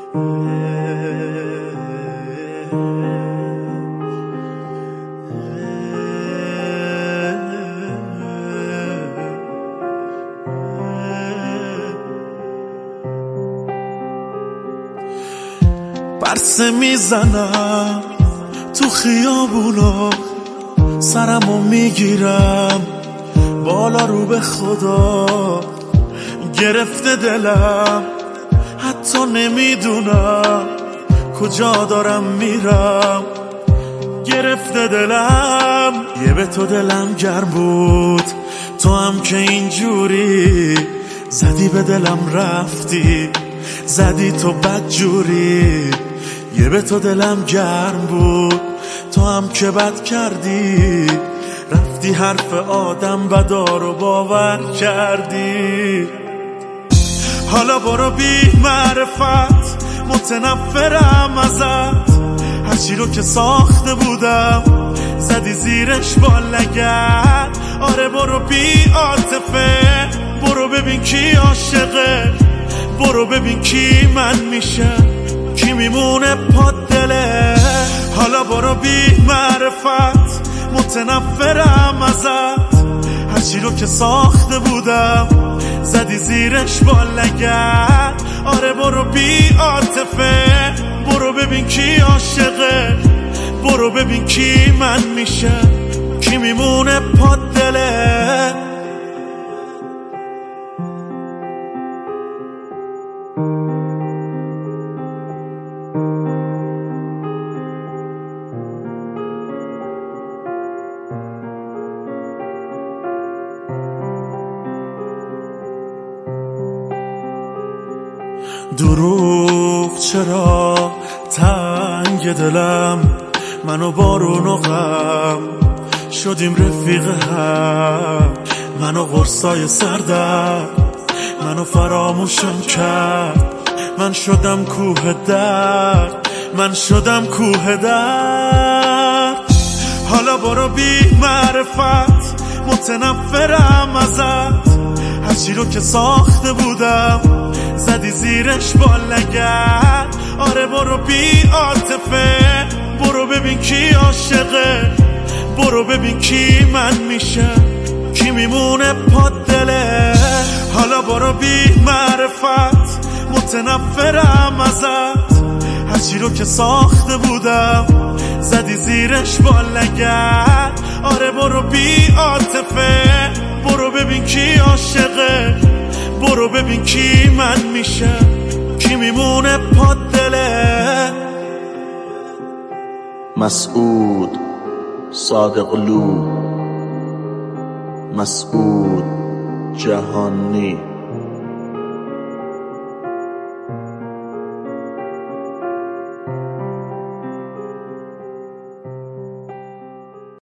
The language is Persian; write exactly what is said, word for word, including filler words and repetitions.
برسه میزنم تو خیابونا، سرمو میگیرم بالا رو به خدا، گرفته دلم حتی نمیدونم کجا دارم میرم، گرفته دلم. یه به تو دلم گرم بود، تو هم که اینجوری زدی به دلم رفتی، زدی تو بد جوری. یه به تو دلم گرم بود، تو هم که بد کردی، رفتی حرف آدم بدا رو باور کردی. حالا برو بی معرفت، متنفرم ازت، هرچی رو که ساخته بودم زدی زیرش با لگد. آره برو بی عاطفه، برو ببین کی عاشقه، برو ببین کی من میشه، کی میمونه پا دله. حالا برو بی معرفت، متنفرم ازت، هرچی رو که ساخته بودم زدی زیرش با لگد. آره برو بی عاطفه، برو ببین کی عاشقه، برو ببین کی من میشه، کی میمونه پا دله. دروغ چرا تنگ دلم، منو بارون و غم شدیم رفیق هم، منو قرصای سردم منو فراموشم کرد، من شدم کوه درد، من شدم کوه درد. حالا برو بی معرفت، متنفرم ازت، هرچی رو که ساخته بودم زدی زیرش با لگد. آره برو بی عاطفه، برو ببین کی عاشقه، برو ببین کی من میشه، کی میمونه پا دله. حالا برو بی معرفت، متنفرم ازت، هرچی رو که ساخته بودم زدی زیرش با لگد. آره برو بی عاطفه، برو ببین کی عاشقه، برو ببین کی من میشه، کی میمونه پا دله. مسعود صادقلو، مسعود جهانی.